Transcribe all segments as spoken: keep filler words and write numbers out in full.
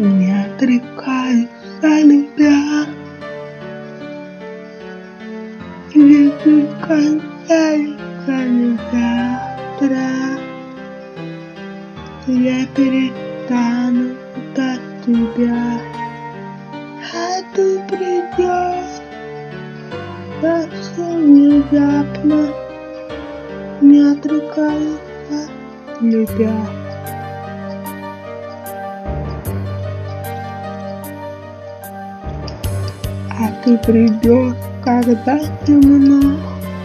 Не отрекаюсь от любя, ведь без конца не завтра я перестану ждать тебя, а ты придешь совсем внезапно. Не отрекаюсь от любя. А ты придешь, когда темно,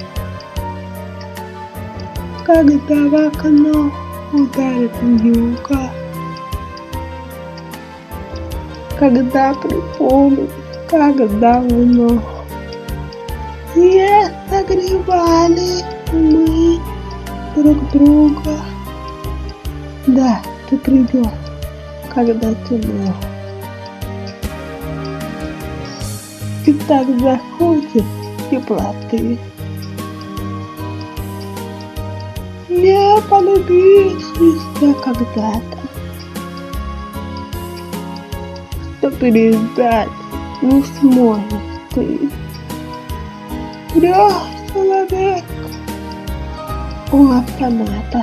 когда в окно ударит вьюга, когда припомнишь, как давно не согревали мы друг друга. Да, ты придешь, когда темно. И так захочет теплоты. Не полюбившийся когда-то, что переждать не сможешь ты. Трех человек у автомата.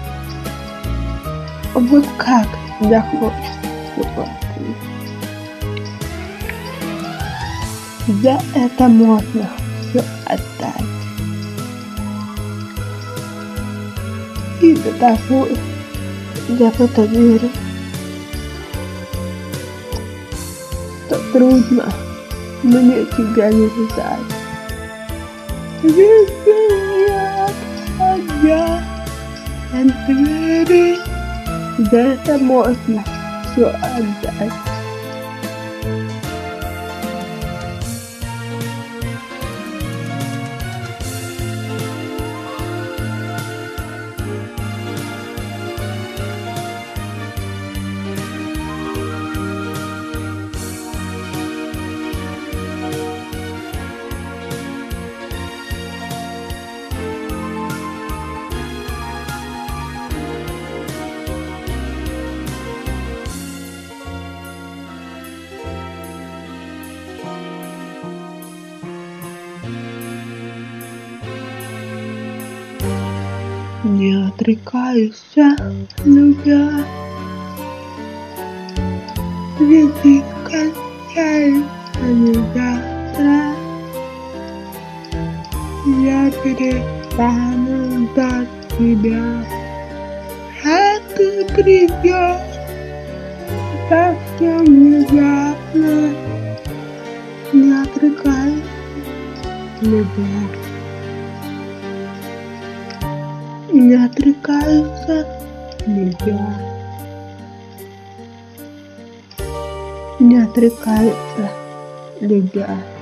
Вот как захочешь теплоты. За это можно все отдать. И за того, я в это верю, что трудно мне тебя не ждать. Если я отходя от двери, за это можно все отдать. Не отрекаюсь, любя, ведь без конца не завтра я перестану ждать тебя, а ты придешь совсем внезапно. Не отрекаюсь, любя. Не отрекаются любя. Не отрекаются любя.